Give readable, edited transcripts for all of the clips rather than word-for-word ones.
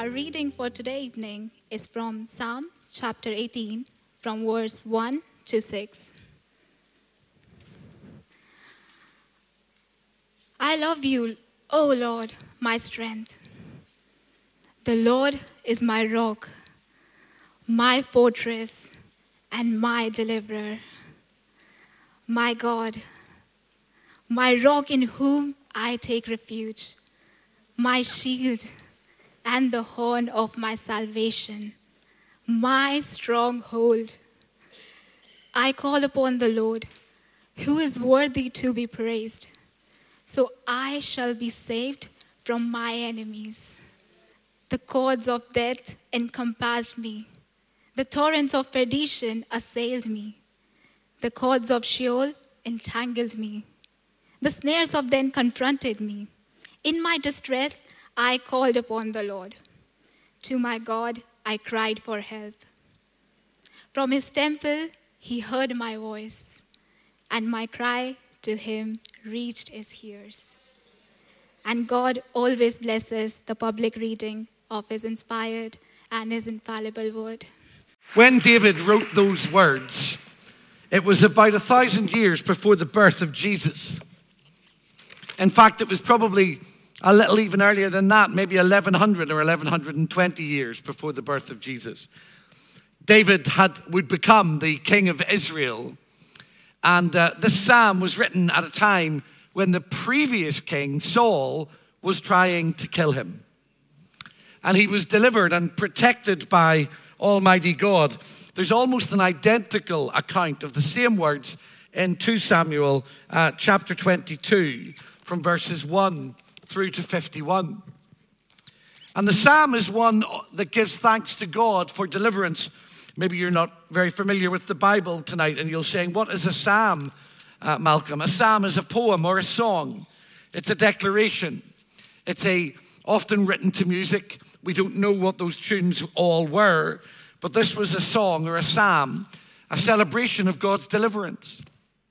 Our reading for today evening is from Psalm chapter 18, from verse 1 to 6. I love you, O Lord, my strength. The Lord is my rock, my fortress, and my deliverer. My God, my rock in whom I take refuge, my shield and the horn of my salvation, my stronghold. I call upon the Lord, who is worthy to be praised. So I shall be saved from my enemies. The cords of death encompassed me. The torrents of perdition assailed me. The cords of Sheol entangled me. The snares of them confronted me. In my distress, I called upon the Lord. To my God, I cried for help. From his temple, he heard my voice, and my cry to him reached his ears. And God always blesses the public reading of his inspired and his infallible word. When David wrote those words, it was about 1,000 years before the birth of Jesus. In fact, it was probably a little even earlier than that, maybe 1,100 or 1,120 years before the birth of Jesus. David would become the king of Israel. And this psalm was written at a time when the previous king, Saul, was trying to kill him. And he was delivered and protected by Almighty God. There's almost an identical account of the same words in 2 Samuel chapter 22 from verses 1 through to 51. And the psalm is one that gives thanks to God for deliverance. Maybe you're not very familiar with the Bible tonight and you're saying, what is a psalm, Malcolm? A psalm is a poem or a song. It's a declaration. It's often written to music. We don't know what those tunes all were, but this was a song or a psalm, a celebration of God's deliverance,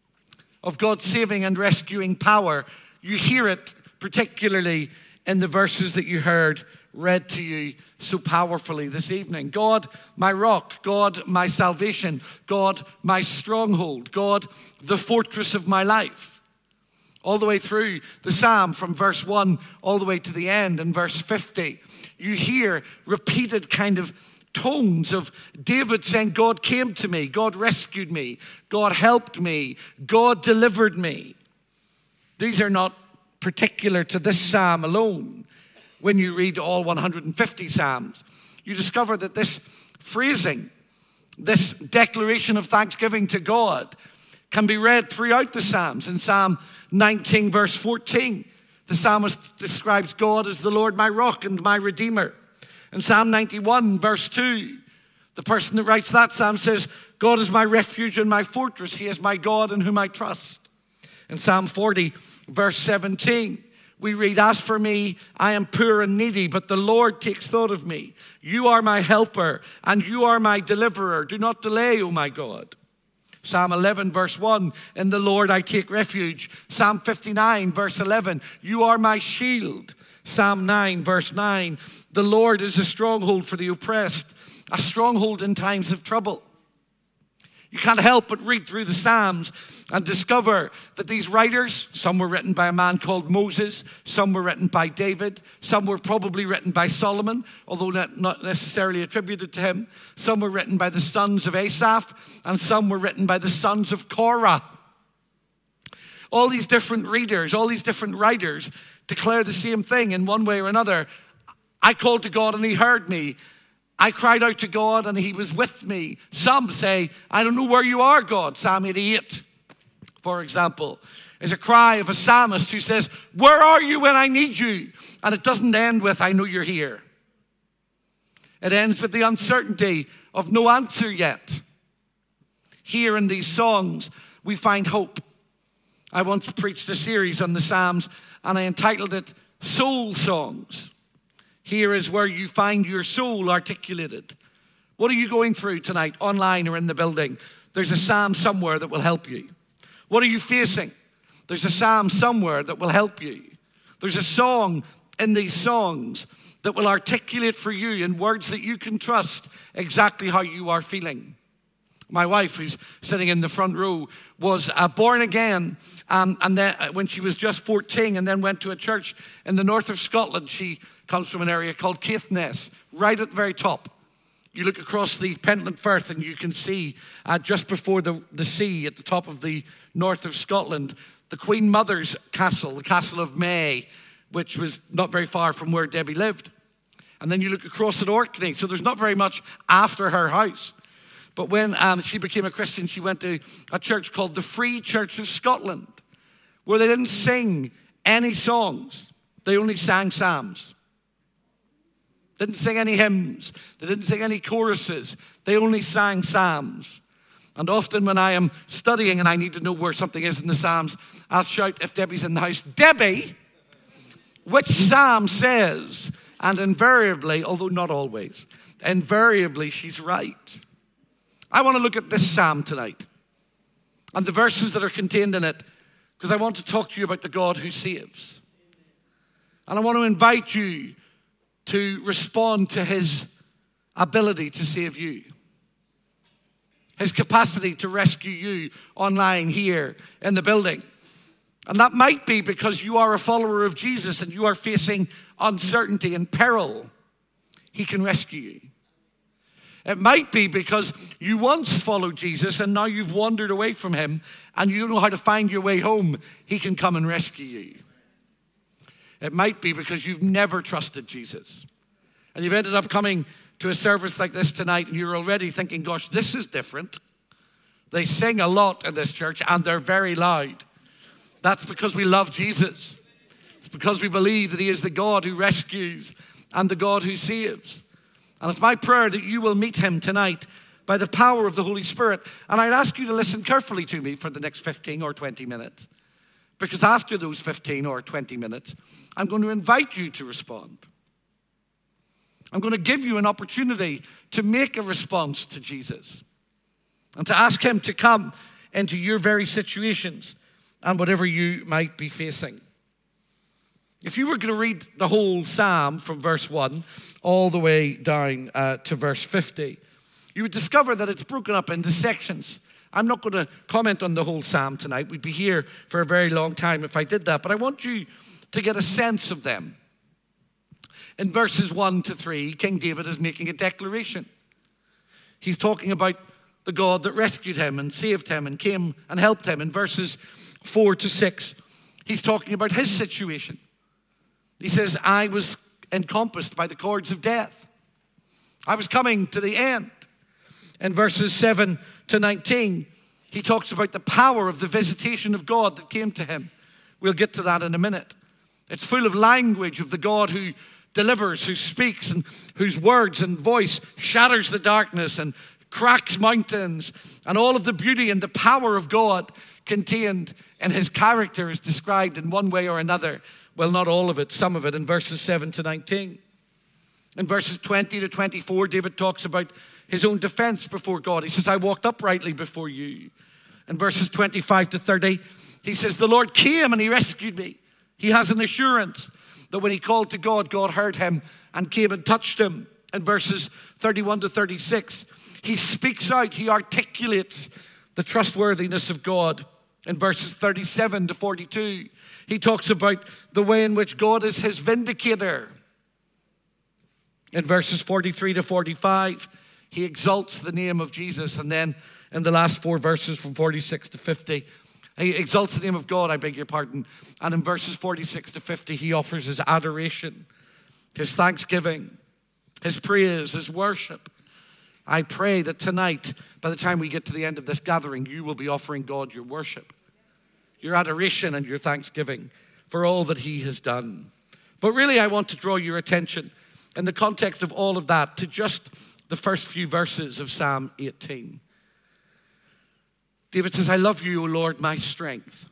of God's saving and rescuing power. You hear it particularly in the verses that you heard read to you so powerfully this evening. God, my rock. God, my salvation. God, my stronghold. God, the fortress of my life. All the way through the psalm from verse 1 all the way to the end in verse 50, you hear repeated kind of tones of David saying, God came to me. God rescued me. God helped me. God delivered me. These are not particular to this psalm alone. When you read all 150 psalms, you discover that this phrasing, this declaration of thanksgiving to God, can be read throughout the psalms. In Psalm 19, verse 14, the psalmist describes God as the Lord my rock and my redeemer. In Psalm 91, verse 2, the person that writes that psalm says, God is my refuge and my fortress. He is my God in whom I trust. In Psalm 40, verse 17, we read, as for me, I am poor and needy, but the Lord takes thought of me. You are my helper, and you are my deliverer. Do not delay, O my God. Psalm 11, verse 1, in the Lord I take refuge. Psalm 59, verse 11, you are my shield. Psalm 9, verse 9, the Lord is a stronghold for the oppressed, a stronghold in times of trouble. You can't help but read through the Psalms and discover that these writers, some were written by a man called Moses, some were written by David, some were probably written by Solomon, although not necessarily attributed to him. Some were written by the sons of Asaph, and some were written by the sons of Korah. All these different readers, all these different writers declare the same thing in one way or another. I called to God and he heard me. I cried out to God and he was with me. Some say, I don't know where you are, God. Psalm 88, for example, is a cry of a psalmist who says, where are you when I need you? And it doesn't end with, I know you're here. It ends with the uncertainty of no answer yet. Here in these songs, we find hope. I once preached a series on the Psalms and I entitled it Soul Songs. Here is where you find your soul articulated. What are you going through tonight, online or in the building? There's a psalm somewhere that will help you. What are you facing? There's a psalm somewhere that will help you. There's a song in these songs that will articulate for you in words that you can trust exactly how you are feeling. My wife, who's sitting in the front row, was born again and then when she was just 14, and then went to a church in the north of Scotland. She comes from an area called Caithness, right at the very top. You look across the Pentland Firth and you can see just before the sea at the top of the north of Scotland, the Queen Mother's castle, the Castle of May, which was not very far from where Debbie lived. And then you look across at Orkney, so there's not very much after her house. But when she became a Christian, she went to a church called the Free Church of Scotland, where they didn't sing any songs. They only sang psalms. Didn't sing any hymns. They didn't sing any choruses. They only sang psalms. And often when I am studying and I need to know where something is in the psalms, I'll shout, if Debbie's in the house, Debbie, which psalm says? And invariably, although not always, invariably she's right. I want to look at this psalm tonight and the verses that are contained in it, because I want to talk to you about the God who saves. And I want to invite you to respond to his ability to save you, his capacity to rescue you online here in the building. And that might be because you are a follower of Jesus and you are facing uncertainty and peril. He can rescue you. It might be because you once followed Jesus and now you've wandered away from him and you don't know how to find your way home. He can come and rescue you. It might be because you've never trusted Jesus and you've ended up coming to a service like this tonight and you're already thinking, gosh, this is different. They sing a lot in this church and they're very loud. That's because we love Jesus. It's because we believe that he is the God who rescues and the God who saves. And it's my prayer that you will meet him tonight by the power of the Holy Spirit. And I'd ask you to listen carefully to me for the next 15 or 20 minutes. Because after those 15 or 20 minutes, I'm going to invite you to respond. I'm going to give you an opportunity to make a response to Jesus and to ask him to come into your very situations and whatever you might be facing. If you were going to read the whole psalm from verse 1 all the way down to verse 50, you would discover that it's broken up into sections. I'm not going to comment on the whole psalm tonight. We'd be here for a very long time if I did that. But I want you to get a sense of them. In verses 1 to 3, King David is making a declaration. He's talking about the God that rescued him and saved him and came and helped him. In verses 4 to 6, he's talking about his situation. He says, I was encompassed by the cords of death. I was coming to the end. In verses 7 to 19, he talks about the power of the visitation of God that came to him. We'll get to that in a minute. It's full of language of the God who delivers, who speaks, and whose words and voice shatters the darkness and cracks mountains, and all of the beauty and the power of God contained in his character is described in one way or another. Well, not all of it, some of it in verses 7 to 19. In verses 20 to 24, David talks about his own defense before God. He says, I walked uprightly before you. In verses 25 to 30, he says, the Lord came and he rescued me. He has an assurance that when he called to God, God heard him and came and touched him. In verses 31 to 36, he speaks out, he articulates the trustworthiness of God. In verses 37 to 42, he talks about the way in which God is his vindicator. In verses 43 to 45, he exalts the name of Jesus. And then in the last 4 verses from 46 to 50, he exalts the name of God, I beg your pardon. And in verses 46 to 50, he offers his adoration, his thanksgiving, his praise, his worship. I pray that tonight, by the time we get to the end of this gathering, you will be offering God your worship, your adoration and your thanksgiving for all that he has done. But really, I want to draw your attention in the context of all of that to just the first few verses of Psalm 18. David says, I love you, O Lord, my strength.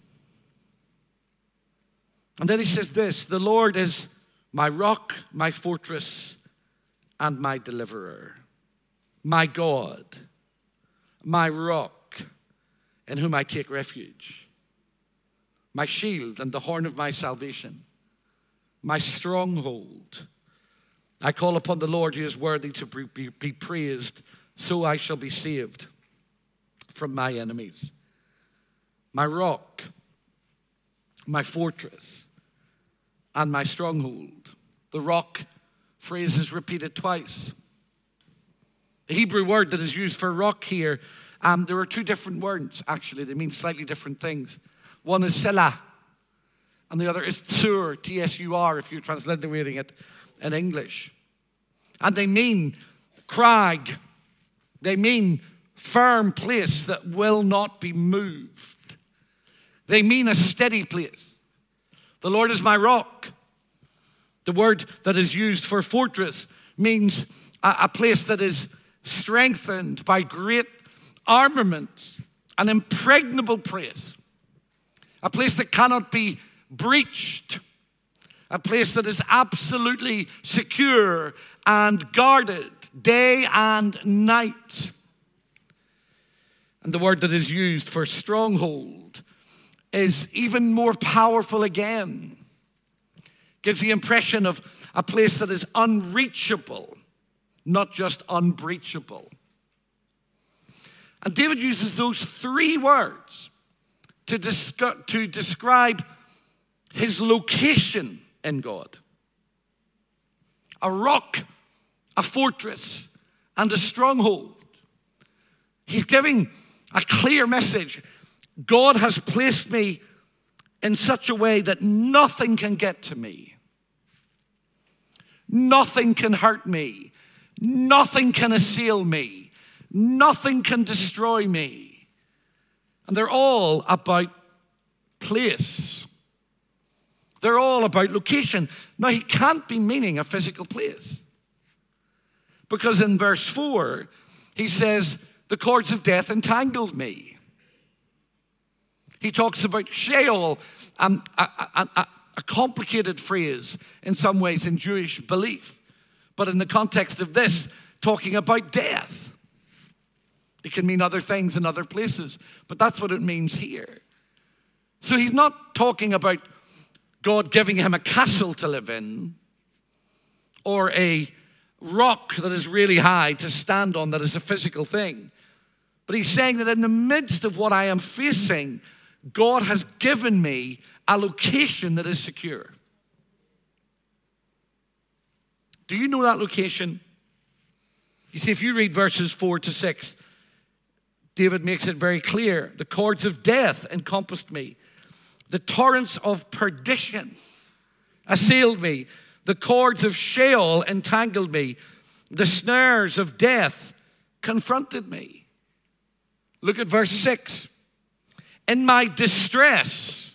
And then he says this, the Lord is my rock, my fortress, and my deliverer, my God, my rock, in whom I take refuge, my shield and the horn of my salvation, my stronghold. I call upon the Lord, who is worthy to be praised, so I shall be saved from my enemies. My rock, my fortress, and my stronghold. The rock phrase is repeated twice. The Hebrew word that is used for rock here, there are two different words, actually. They mean slightly different things. One is Selah, and the other is Tsur, T-S-U-R, if you're transliterating it in English. And they mean crag. They mean firm place that will not be moved. They mean a steady place. The Lord is my rock. The word that is used for fortress means a place that is strengthened by great armament, an impregnable place, a place that cannot be breached, a place that is absolutely secure and guarded day and night. And the word that is used for stronghold is even more powerful again. Gives the impression of a place that is unreachable, not just unbreachable. And David uses those three words to describe his location in God. A rock, a fortress, and a stronghold. He's giving a clear message. God has placed me in such a way that nothing can get to me. Nothing can hurt me. Nothing can assail me. Nothing can destroy me. And they're all about place. They're all about location. Now, he can't be meaning a physical place. Because in verse 4, he says, the cords of death entangled me. He talks about Sheol, a complicated phrase in some ways in Jewish belief. But in the context of this, talking about death. It can mean other things in other places, but that's what it means here. So he's not talking about God giving him a castle to live in or a rock that is really high to stand on that is a physical thing. But he's saying that in the midst of what I am facing, God has given me a location that is secure. Do you know that location? You see, if you read verses 4 to 6, David makes it very clear. The cords of death encompassed me. The torrents of perdition assailed me. The cords of Sheol entangled me. The snares of death confronted me. Look at verse 6. In my distress,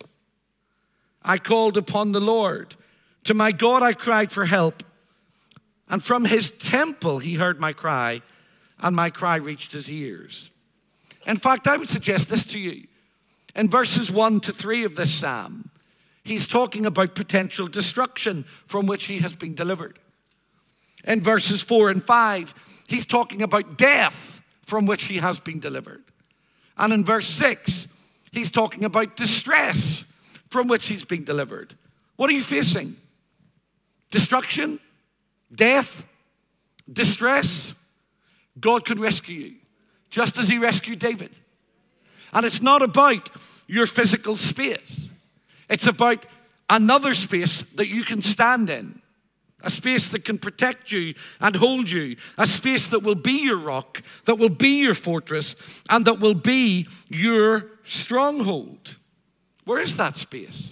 I called upon the Lord. To my God I cried for help. And from his temple he heard my cry, and my cry reached his ears. In fact, I would suggest this to you. In verses 1 to 3 of this psalm, he's talking about potential destruction from which he has been delivered. In verses 4 and 5, he's talking about death from which he has been delivered. And in verse 6, he's talking about distress from which he's been delivered. What are you facing? Destruction? Death? Distress? God can rescue you, just as he rescued David. And it's not about your physical space. It's about another space that you can stand in. A space that can protect you and hold you. A space that will be your rock, that will be your fortress, and that will be your stronghold. Where is that space?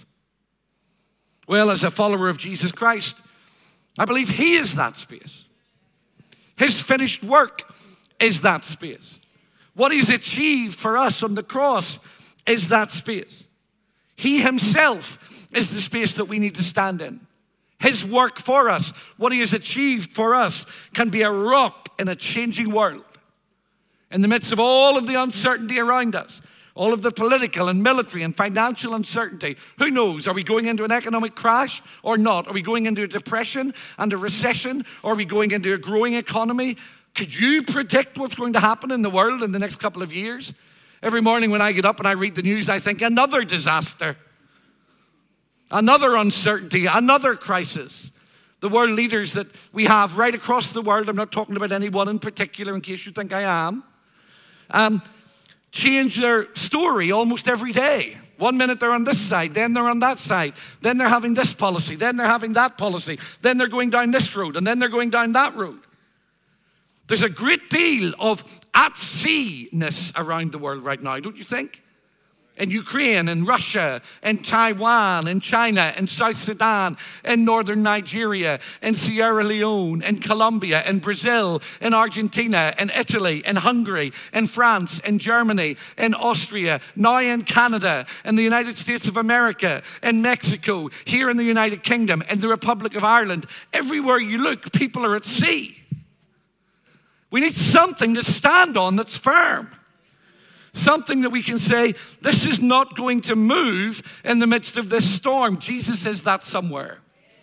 Well, as a follower of Jesus Christ, I believe he is that space. His finished work is that space. What he's achieved for us on the cross is that space. He himself is the space that we need to stand in. His work for us, what he has achieved for us, can be a rock in a changing world. In the midst of all of the uncertainty around us, all of the political and military and financial uncertainty, who knows? Are we going into an economic crash or not? Are we going into a depression and a recession? Or are we going into a growing economy? Could you predict what's going to happen in the world in the next couple of years? Every morning when I get up and I read the news, I think, another disaster. another uncertainty, another crisis. The world leaders that we have right across the world, I'm not talking about anyone in particular in case you think I am, change their story almost every day. 1 minute they're on this side, then they're on that side, then they're having this policy, then they're having that policy, then they're going down this road, and then they're going down that road. There's a great deal of at-sea-ness around the world right now, don't you think? In Ukraine, in Russia, in Taiwan, in China, in South Sudan, in northern Nigeria, in Sierra Leone, in Colombia, in Brazil, in Argentina, in Italy, in Hungary, in France, in Germany, in Austria, now in Canada, in the United States of America, in Mexico, here in the United Kingdom, in the Republic of Ireland. Everywhere you look, people are at sea. We need something to stand on that's firm. Something that we can say, this is not going to move in the midst of this storm. Jesus is that somewhere.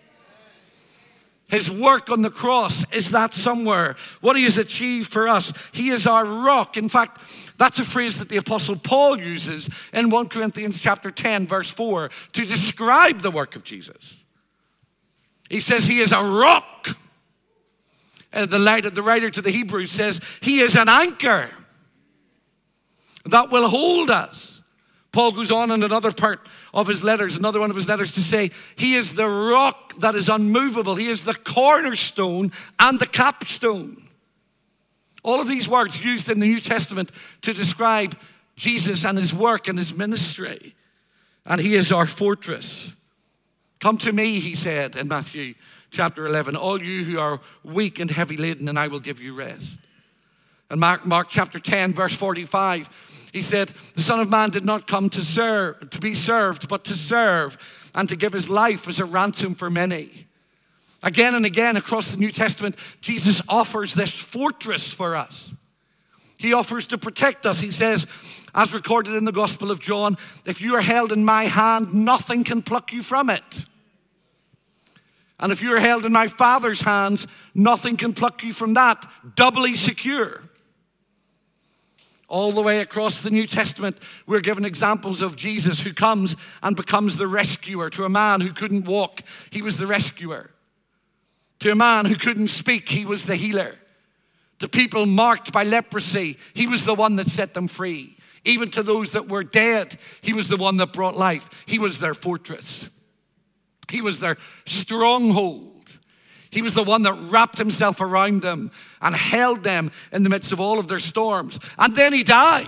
His work on the cross is that somewhere. What he has achieved for us. He is our rock. In fact, that's a phrase that the Apostle Paul uses in 1 Corinthians chapter 10, verse 4, to describe the work of Jesus. He says he is a rock. And the writer to the Hebrews says he is an anchor that will hold us. Paul goes on in another part of his letters, another one of his letters, to say he is the rock that is unmovable. He is the cornerstone and the capstone. All of these words used in the New Testament to describe Jesus and his work and his ministry. And he is our fortress. Come to me, he said in Matthew chapter 11, all you who are weak and heavy laden, and I will give you rest. And Mark chapter 10, verse 45, he said, the Son of Man did not come to be served, but to serve and to give his life as a ransom for many. Again and again across the New Testament, Jesus offers this fortress for us. He offers to protect us. He says, as recorded in the Gospel of John, if you are held in my hand, nothing can pluck you from it. And if you are held in my Father's hands, nothing can pluck you from that. Doubly secure. All the way across the New Testament, we're given examples of Jesus who comes and becomes the rescuer. To a man who couldn't walk, he was the rescuer. To a man who couldn't speak, he was the healer. To people marked by leprosy, he was the one that set them free. Even to those that were dead, he was the one that brought life. He was their fortress. He was their stronghold. He was the one that wrapped himself around them and held them in the midst of all of their storms. And then he died.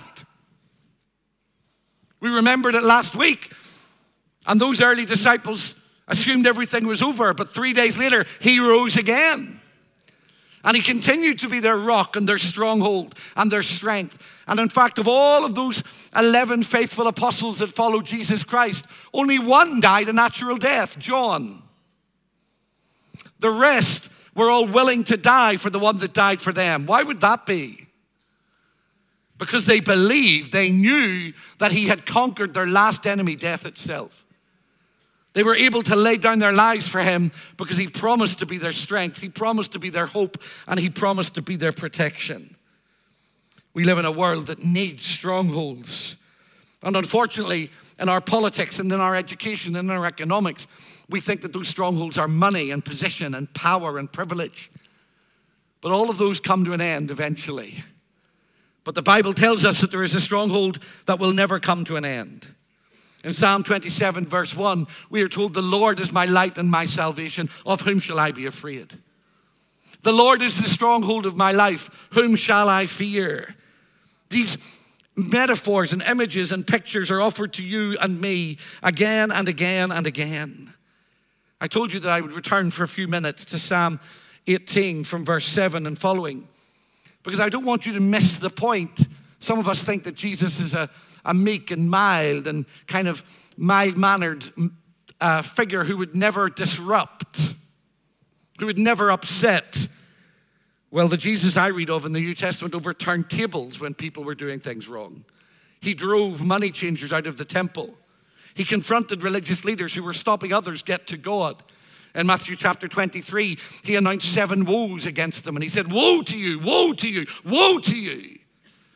We remembered it last week. And those early disciples assumed everything was over. But 3 days later, he rose again. And he continued to be their rock and their stronghold and their strength. And in fact, of all of those 11 faithful apostles that followed Jesus Christ, only one died a natural death, John. The rest were all willing to die for the one that died for them. Why would that be? Because they believed, they knew that he had conquered their last enemy, death itself. They were able to lay down their lives for him because he promised to be their strength. He promised to be their hope, and he promised to be their protection. We live in a world that needs strongholds. And unfortunately, in our politics and in our education and in our economics, we think that those strongholds are money and position and power and privilege. But all of those come to an end eventually. But the Bible tells us that there is a stronghold that will never come to an end. In Psalm 27, verse 1, we are told, the Lord is my light and my salvation. Of whom shall I be afraid? The Lord is the stronghold of my life. Whom shall I fear? These metaphors and images and pictures are offered to you and me again and again and again. I told you that I would return for a few minutes to Psalm 18 from verse 7 and following, because I don't want you to miss the point. Some of us think that Jesus is a meek and mild and kind of mild-mannered figure who would never disrupt, who would never upset. Well, the Jesus I read of in the New Testament overturned tables when people were doing things wrong. He drove money changers out of the temple. He confronted religious leaders who were stopping others get to God. In Matthew chapter 23, he announced 7 woes against them. And he said, woe to you, woe to you, woe to you.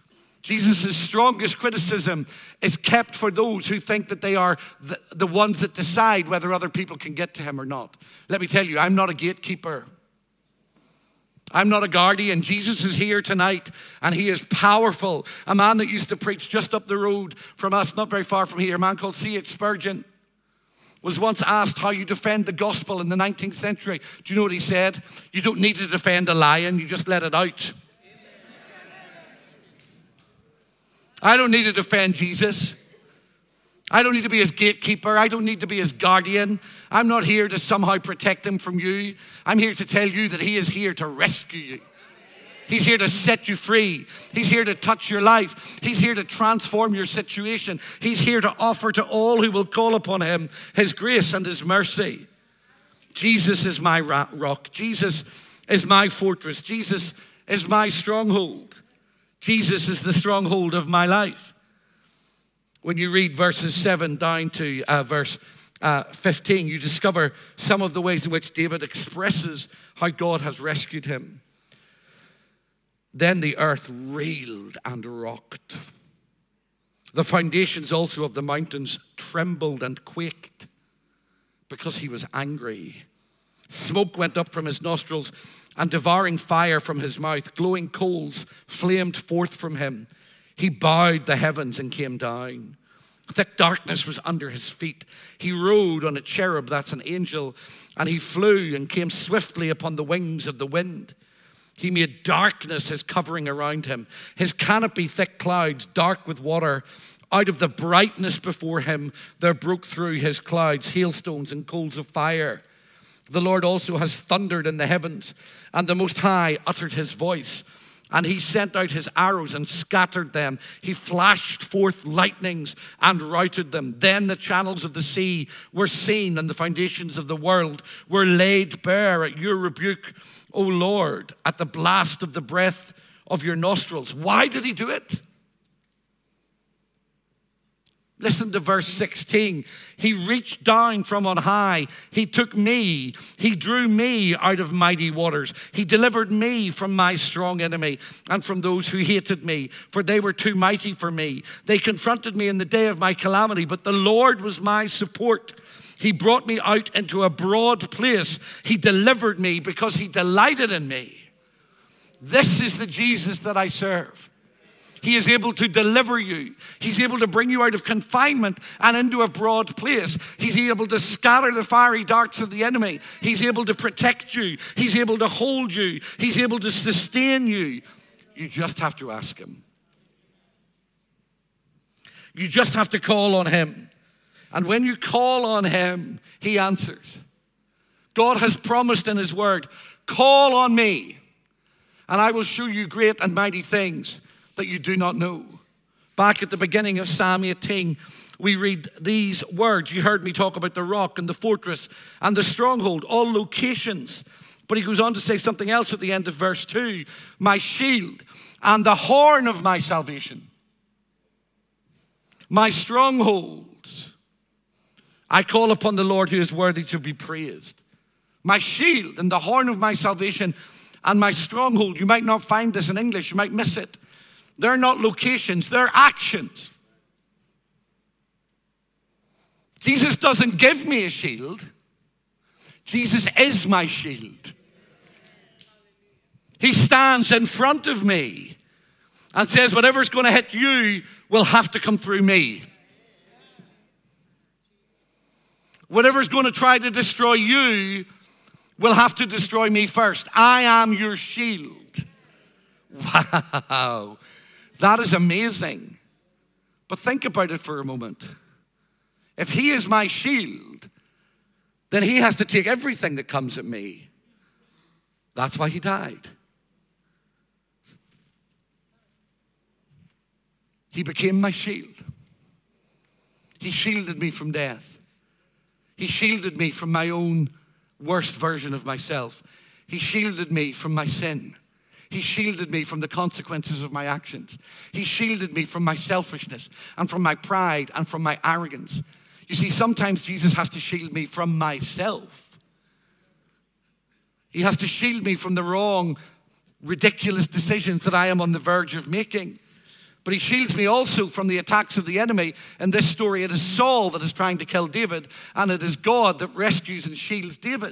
Jesus' strongest criticism is kept for those who think that they are the ones that decide whether other people can get to him or not. Let me tell you, I'm not a gatekeeper. I'm not a guardian. Jesus is here tonight, and he is powerful. A man that used to preach just up the road from us, not very far from here, a man called C.H. Spurgeon, was once asked how you defend the gospel in the 19th century. Do you know what he said? You don't need to defend a lion, you just let it out. I don't need to defend Jesus. I don't need to be his gatekeeper. I don't need to be his guardian. I'm not here to somehow protect him from you. I'm here to tell you that he is here to rescue you. He's here to set you free. He's here to touch your life. He's here to transform your situation. He's here to offer to all who will call upon him his grace and his mercy. Jesus is my rock. Jesus is my fortress. Jesus is my stronghold. Jesus is the stronghold of my life. When you read verses 7 down to verse 15, you discover some of the ways in which David expresses how God has rescued him. Then the earth reeled and rocked. The foundations also of the mountains trembled and quaked because he was angry. Smoke went up from his nostrils, and devouring fire from his mouth. Glowing coals flamed forth from him. He bowed the heavens and came down. Thick darkness was under his feet. He rode on a cherub, that's an angel, and he flew and came swiftly upon the wings of the wind. He made darkness his covering around him. His canopy thick clouds, dark with water. Out of the brightness before him there broke through his clouds hailstones and coals of fire. The Lord also has thundered in the heavens, and the Most High uttered his voice. And he sent out his arrows and scattered them. He flashed forth lightnings and routed them. Then the channels of the sea were seen, and the foundations of the world were laid bare at your rebuke, O Lord, at the blast of the breath of your nostrils. Why did he do it? Listen to verse 16. He reached down from on high. He took me. He drew me out of mighty waters. He delivered me from my strong enemy and from those who hated me, for they were too mighty for me. They confronted me in the day of my calamity, but the Lord was my support. He brought me out into a broad place. He delivered me because he delighted in me. This is the Jesus that I serve. He is able to deliver you. He's able to bring you out of confinement and into a broad place. He's able to scatter the fiery darts of the enemy. He's able to protect you. He's able to hold you. He's able to sustain you. You just have to ask him. You just have to call on him. And when you call on him, he answers. God has promised in his word, call on me, and I will show you great and mighty things that you do not know. Back at the beginning of Psalm 18, we read these words. You heard me talk about the rock and the fortress and the stronghold, all locations. But he goes on to say something else at the end of verse 2. My shield and the horn of my salvation. My stronghold. I call upon the Lord who is worthy to be praised. My shield and the horn of my salvation and my stronghold. You might not find this in English. You might miss it. They're not locations, they're actions. Jesus doesn't give me a shield. Jesus is my shield. He stands in front of me and says, whatever's going to hit you will have to come through me. Whatever's going to try to destroy you will have to destroy me first. I am your shield. Wow. That is amazing. But think about it for a moment. If he is my shield, then he has to take everything that comes at me. That's why he died. He became my shield. He shielded me from death. He shielded me from my own worst version of myself. He shielded me from my sin. He shielded me from the consequences of my actions. He shielded me from my selfishness and from my pride and from my arrogance. You see, sometimes Jesus has to shield me from myself. He has to shield me from the wrong, ridiculous decisions that I am on the verge of making. But he shields me also from the attacks of the enemy. In this story, it is Saul that is trying to kill David, and it is God that rescues and shields David.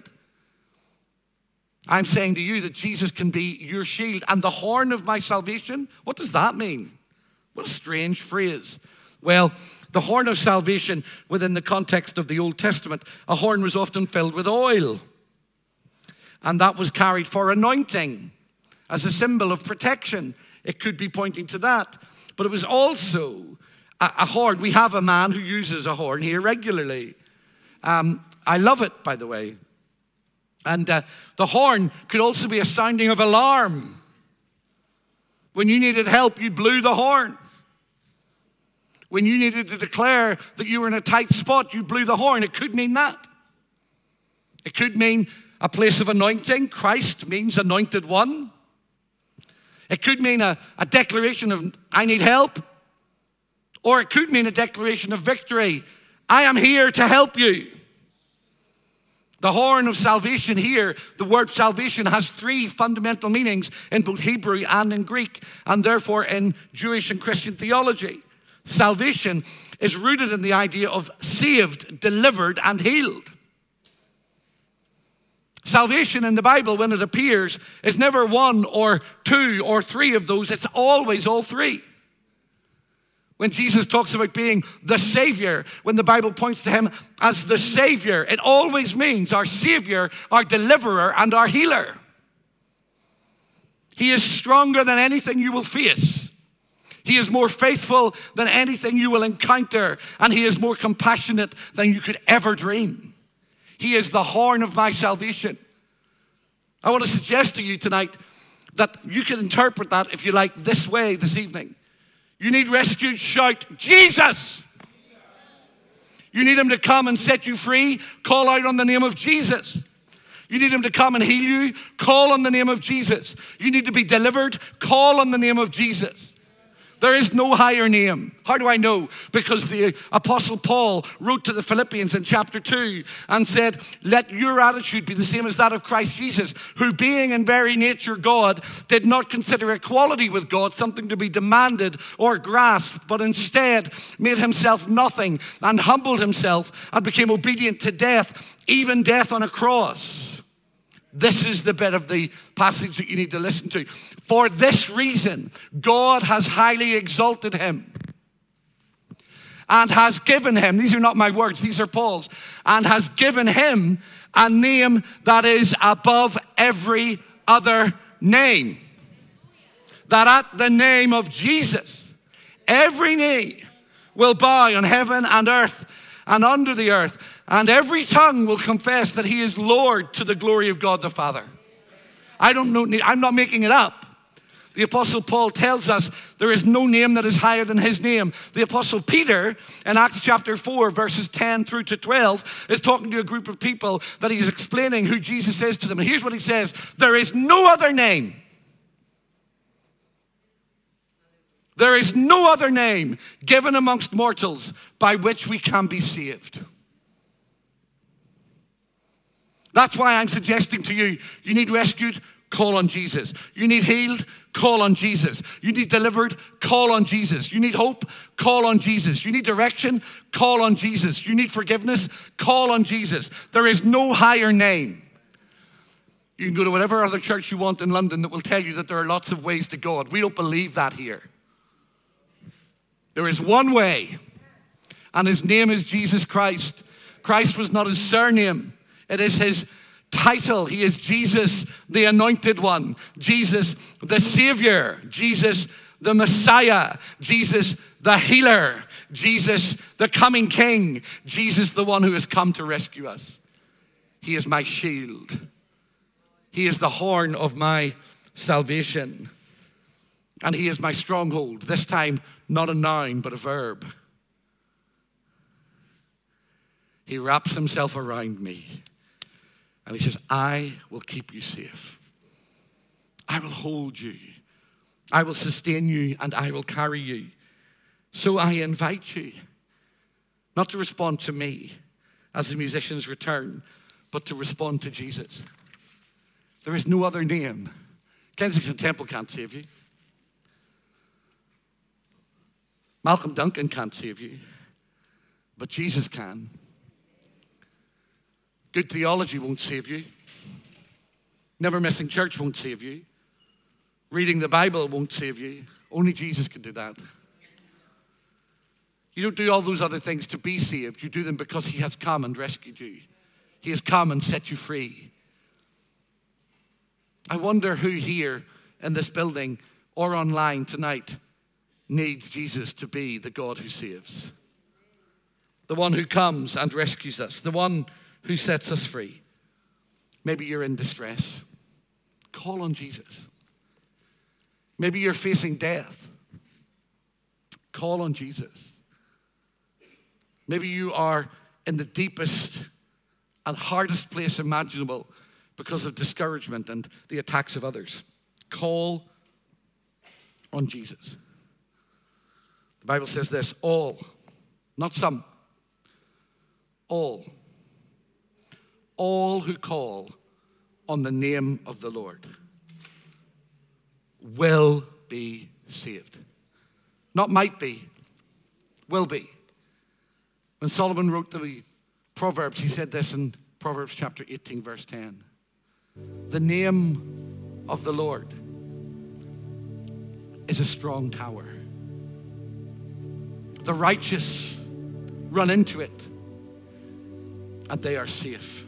I'm saying to you that Jesus can be your shield and the horn of my salvation. What does that mean? What a strange phrase. Well, the horn of salvation within the context of the Old Testament, a horn was often filled with oil. And that was carried for anointing as a symbol of protection. It could be pointing to that. But it was also a horn. We have a man who uses a horn here regularly. I love it, by the way. And the horn could also be a sounding of alarm. When you needed help, you blew the horn. When you needed to declare that you were in a tight spot, you blew the horn. It could mean that. It could mean a place of anointing. Christ means anointed one. It could mean a declaration of, I need help. Or it could mean a declaration of victory. I am here to help you. The horn of salvation here, the word salvation has three fundamental meanings in both Hebrew and in Greek, and therefore in Jewish and Christian theology. Salvation is rooted in the idea of saved, delivered, and healed. Salvation in the Bible, when it appears, is never one or two or three of those. It's always all three. When Jesus talks about being the Savior, when the Bible points to him as the Savior, it always means our Savior, our deliverer, and our healer. He is stronger than anything you will face. He is more faithful than anything you will encounter, and he is more compassionate than you could ever dream. He is the horn of my salvation. I want to suggest to you tonight that you can interpret that, if you like, this way this evening. You need rescued, shout, Jesus! You need him to come and set you free, call out on the name of Jesus. You need him to come and heal you, call on the name of Jesus. You need to be delivered, call on the name of Jesus. There is no higher name. How do I know? Because the Apostle Paul wrote to the Philippians in chapter 2 and said, let your attitude be the same as that of Christ Jesus, who being in very nature God, did not consider equality with God something to be demanded or grasped, but instead made himself nothing and humbled himself and became obedient to death, even death on a cross. This is the bit of the passage that you need to listen to. For this reason, God has highly exalted him and has given him, these are not my words, these are Paul's, and has given him a name that is above every other name. That at the name of Jesus, every knee will bow on heaven and earth and under the earth, and every tongue will confess that he is Lord to the glory of God the Father. I'm not making it up. The Apostle Paul tells us there is no name that is higher than his name. The Apostle Peter in Acts chapter 4 verses 10 through to 12 is talking to a group of people that he's explaining who Jesus is to them. And here's what he says: there is no other name. There is no other name given amongst mortals by which we can be saved. That's why I'm suggesting to you, you need rescued, call on Jesus. You need healed, call on Jesus. You need delivered, call on Jesus. You need hope, call on Jesus. You need direction, call on Jesus. You need forgiveness, call on Jesus. There is no higher name. You can go to whatever other church you want in London that will tell you that there are lots of ways to God. We don't believe that here. There is one way, and his name is Jesus Christ. Christ was not his surname. It is his title. He is Jesus, the anointed one. Jesus, the Savior. Jesus, the Messiah. Jesus, the healer. Jesus, the coming King. Jesus, the one who has come to rescue us. He is my shield. He is the horn of my salvation. And he is my stronghold. This time, not a noun, but a verb. He wraps himself around me. And he says, I will keep you safe. I will hold you. I will sustain you, and I will carry you. So I invite you not to respond to me as the musicians return, but to respond to Jesus. There is no other name. Kensington Temple can't save you. Malcolm Duncan can't save you, but Jesus can. Good theology won't save you. Never missing church won't save you. Reading the Bible won't save you. Only Jesus can do that. You don't do all those other things to be saved. You do them because he has come and rescued you. He has come and set you free. I wonder who here in this building or online tonight needs Jesus to be the God who saves. The one who comes and rescues us. The one who sets us free. Maybe you're in distress. Call on Jesus. Maybe you're facing death. Call on Jesus. Maybe you are in the deepest and hardest place imaginable because of discouragement and the attacks of others. Call on Jesus. The Bible says this, all, not some, all who call on the name of the Lord will be saved. Not might be, will be. When Solomon wrote the Proverbs, he said this in Proverbs chapter 18, verse 10. The name of the Lord is a strong tower. The righteous run into it, and they are safe.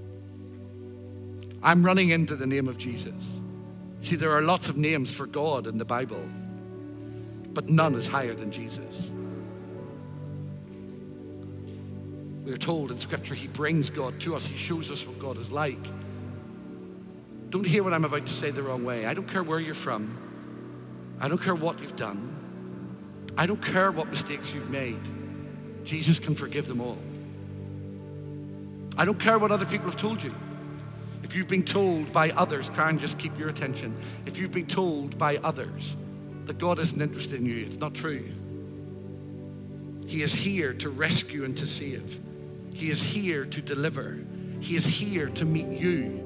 I'm running into the name of Jesus. See, there are lots of names for God in the Bible, but none is higher than Jesus. We're told in Scripture he brings God to us. He shows us what God is like. Don't hear what I'm about to say the wrong way. I don't care where you're from. I don't care what you've done. I don't care what mistakes you've made. Jesus can forgive them all. I don't care what other people have told you. If you've been told by others, try and just keep your attention. If you've been told by others that God isn't interested in you, it's not true. He is here to rescue and to save. He is here to deliver. He is here to meet you